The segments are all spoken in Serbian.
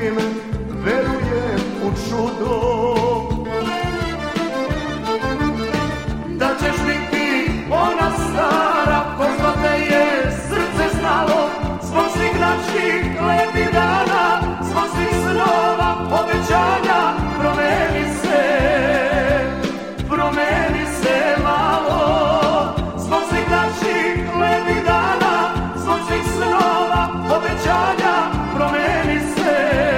živim, verujem u čudo. Da ćeš biti ona stara, ko što te je srce znalo, zbog svih naših lepih dana, zbog svih snova, obećanja. Promeni se malo, zbog svih naših lepih dana, zbog svih snova, obećanja. Promeni se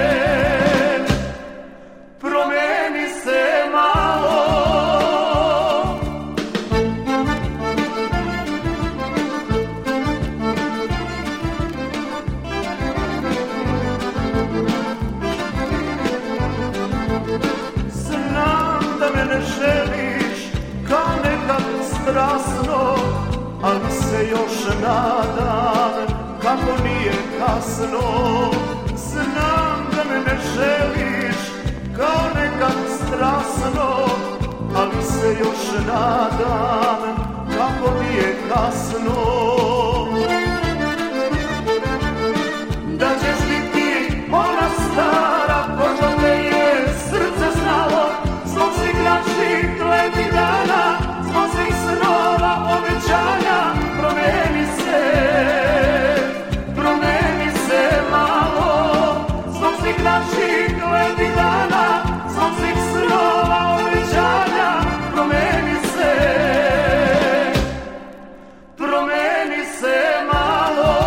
malo. Znam da me ne želiš kao nekad strasno, ali se još nadam kako nije kasno. Znam da me ne želiš kao nekad strasno, ali se još nadam kako nije kasno. Da ćeš biti ona stara, ko što te je srce znalo, zbog svih naših lepih dana, zbog svih snova, obećanja. Promeni se malo, zbog svih naših lepih dana, zbog svih snova, obećanja. Promeni se malo.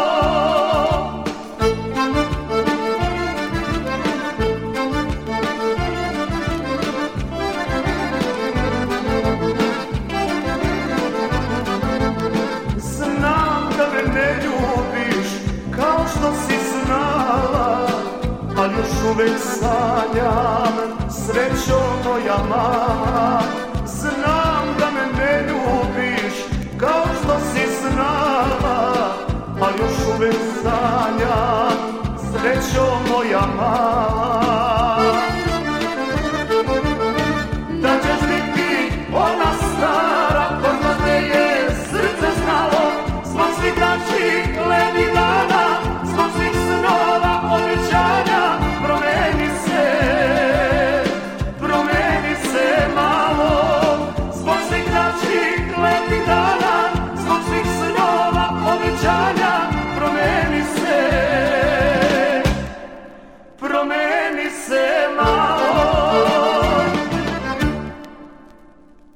Znam da me ne ljubiš kao što si znala, ali još uvek sanjam, srećo moja mala. Znam da me ne ljubiš kao što si znala, ali još uvek sanjam, srećo moja mala. Da ćeš biti ona stara, ko što te je srce znalo, zbog svih naših lepih dana, zbog svih snova, obećanja. Promeni se malo, zbog svih naših lepih dana, zbog svih snova, obećanja. Promeni se